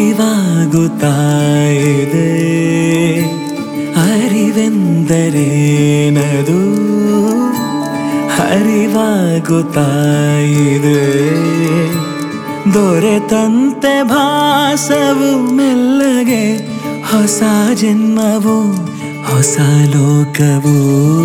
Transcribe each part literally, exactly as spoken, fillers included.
ಅರಿವಾಗುತ್ತಾ ಇದೆ. ಅರಿವೆಂದರೇನದು ಅರಿವಾಗುತ್ತಾ ಇದೆ. ದೊರೆತಂತೆ ಭಾಸವು ಮೆಲ್ಲಗೆ ಹೊಸ ಜನ್ಮವು ಹೊಸ ಲೋಕವು.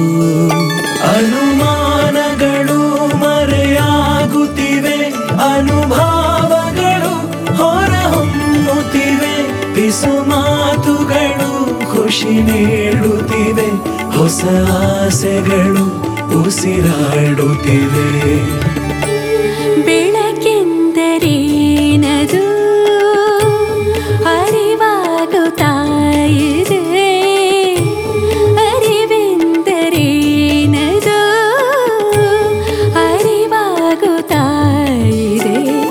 ಅನುಮಾನಗಳು ಮರೆಯಾಗುತ್ತಿವೆ, ಅನುಭವಗಳು ಹೊರಹೊಮ್ಮುತ್ತಿವೆ. ಪಿಸು ಮಾತುಗಳು ಖುಷಿ ನೀಡುತ್ತಿವೆ, ಹೊಸ ಆಸೆಗಳು ಉಸಿರಾಡುತ್ತಿವೆ. ಬೆಳಕೆಂದರೇನದು ಅರಿವಾಗುತ್ತಾ ಇದೆ. ಅರಿವೆಂದರೇನದು ಅರಿವಾಗುತ್ತಾ ಇದೆ.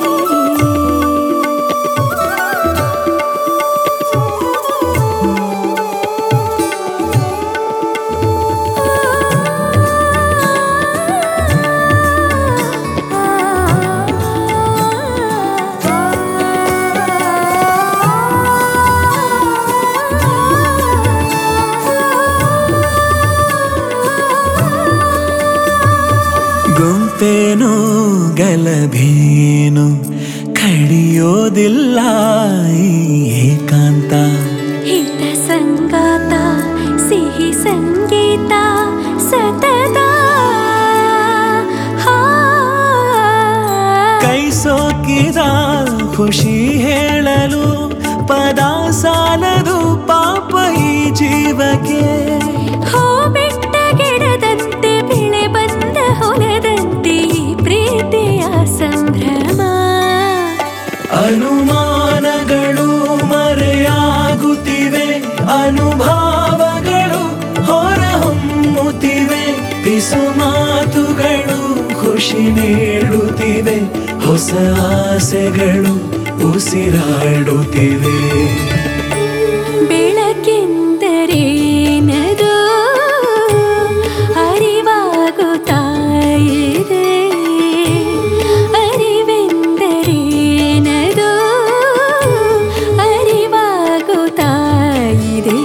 ಗುಂಪೇನು ಗಲಭೇನು ಕಡಿಯೋದಿಲ್ಲ ಈ ಏಕಾಂತ. ಹಿತ ಸಂಗಾತ ಸಿಹಿ ಸಂಗೀತ ಸತತ. ಕೈ ಸೋಕಿದ ಖುಷಿ ಹೇಳಲು ಪದ ಸಾಲದು ಪಾಪ ಈ ಜೀವಕ್ಕೆ. ಹೋ ಬೆಟ್ಟ ಗಿಡದಂತೆ ಬೆಳೆ ಬಂದ ಹೊಲದಂತೆ ಈ ಪ್ರೀತಿಯ ಸಂಭ್ರಮ. ಅನುಮಾನಗಳು ಮರೆಯಾಗುತ್ತಿವೆ, ಅನುಭವಗಳು ಹೊರಹೊಮ್ಮುತ್ತಿವೆ. ಪಿಸು ಮಾತುಗಳು ಖುಷಿ ನೀಡುತ್ತಿವೆ, ಹೊಸ ಆಸೆಗಳು ಉಸಿರಾಡುತ್ತಿವೆ. ಬೆಳಕೆಂದರೇನದು ಅರಿವಾಗುತ್ತಾ ಇದೆ. ಅರಿವೆಂದರೇನದು ಅರಿವಾಗುತ್ತಾ ಇದೆ.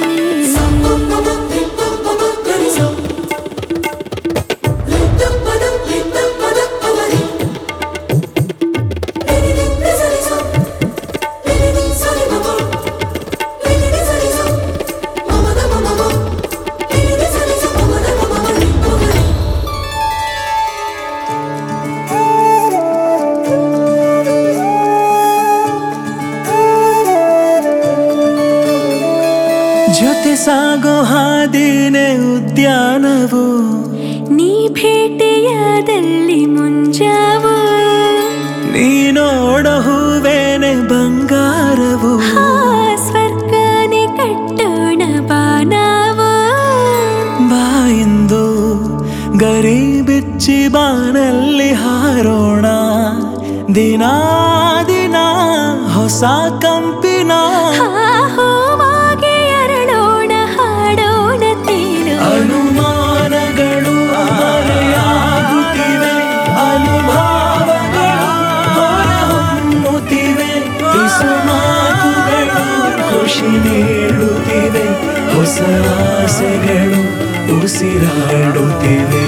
ಜೊತೆ ಸಾಗೋ ಹಾದಿನೇ ಉದ್ಯಾನವು, ನೀ ಭೇಟಿಯಾದಲ್ಲಿ ಮುಂಜಾವು. ನೀ ನೋಡ ಹೂವೇನೆ ಬಂಗಾರವು. ಸ್ವರ್ಗನೆ ಕಟ್ಟೋಣ ಬಾನಾವು. ಬಾಯಿಂದು ಗರಿ ಬಿಚ್ಚಿ ಬಾನಲ್ಲಿ ಹಾರೋಣ. ದಿನ ದಿನ ಹೊಸ ಕಂಪಿನ ಹೂವಾಗಿ ಅರಳೋಣ ಹಾಡೋಣ ತೇಲು. ಅನುಮಾನಗಳು ಮರೆಯಾಗುತ್ತಿವೆ, ಅನುಭವಗಳು ಹೊರಹೊಮ್ಮುತ್ತಿವೆ. ಪಿಸು ಮಾತುಗಳು ಖುಷಿ ನೀಡುತ್ತಿವೆ, ಹೊಸ ಆಸೆಗಳು ಉಸಿರಾಡುತ್ತಿವೆ.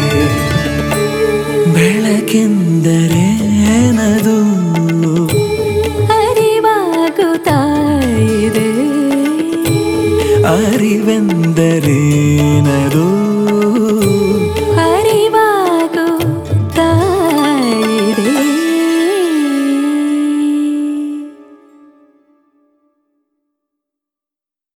ಬೆಳಕೆಂದರೇನದು ಅರಿವಾಗುತ್ತಾ ಇದೆ. ಅರಿವೆಂದರೇನದು